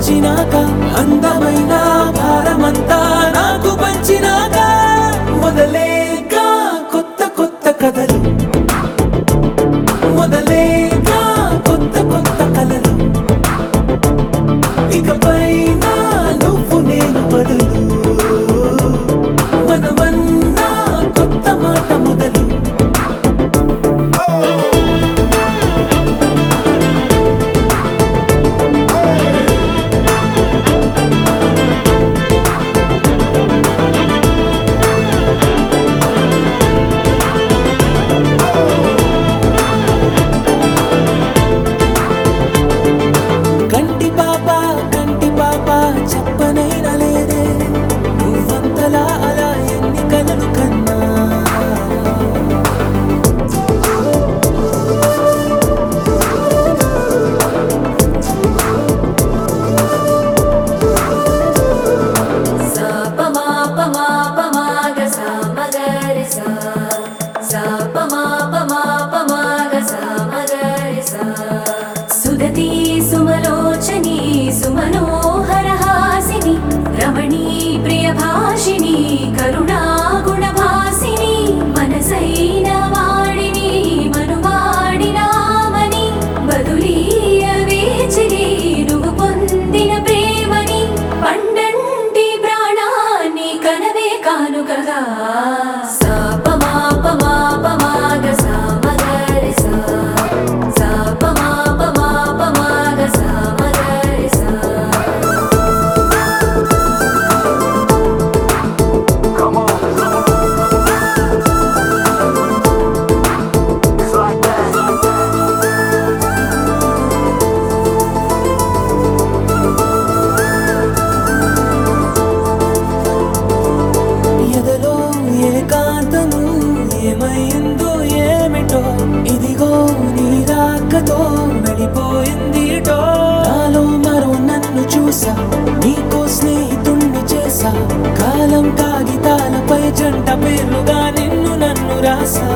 వచ్చినాక అందమైన భారమంతా నాకు పంచినాక మొదలేగా కొత్త కొత్త కథలు మొదలేగా కొత్త కొత్త కలలు ఇకపైన నువ్వు నేను బదులు మనమన్నా కొత్త మాట మొదలు కంటి పాప చెప్పనైనా లేదే నువ్వంతలా అలా ఎన్ని కలలు కన్నా సుదతి సుమలోచని సుమనోహర హాసిని రమణీ ప్రియభాషిణి కరుణా గుణభాసిని మనసైన వాడిని మనువాడినామని బదులీయ వేచిరి నువ్వు పొందిన ప్రేమని పండంటి ప్రాణాన్ని కనవే కానుకగా ఎదలో ఏకాంతము ఏమైందో ఏమిటో ఇదిగో నీ రాకతో వెళ్ళిపోయిందిటో నాలో మరో నన్ను చూసా నీకో స్నేహితుణ్ణి చేసా కాలం కాగితాలపై జంట పేర్లుగా నిన్ను నన్ను రాసా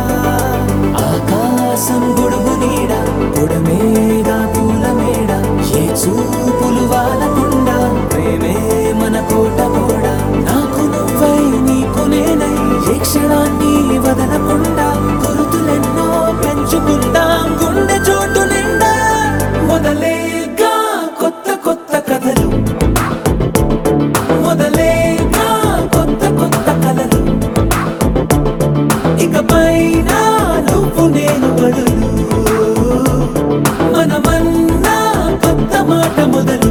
ఆకాశం గొడుగు నీడ పొడమేగా పూల మేడ ఏ చూపులు వాలకుండా ప్రేమే మన కోట కూడా నాకు నువ్వై నీకు నేనై ఏ క్షణాన్ని వదలకుండా గురుతులెన్నో పెంచుకుందాం గుండె చోటు నిండా మొదలేగా కొత్త కొత్త కథలు మొదలేగా కొత్త కొత్త కలలు ఇకపైన నువ్వు నేను బదులు మనమన్నా కొత్త మాట మొదలు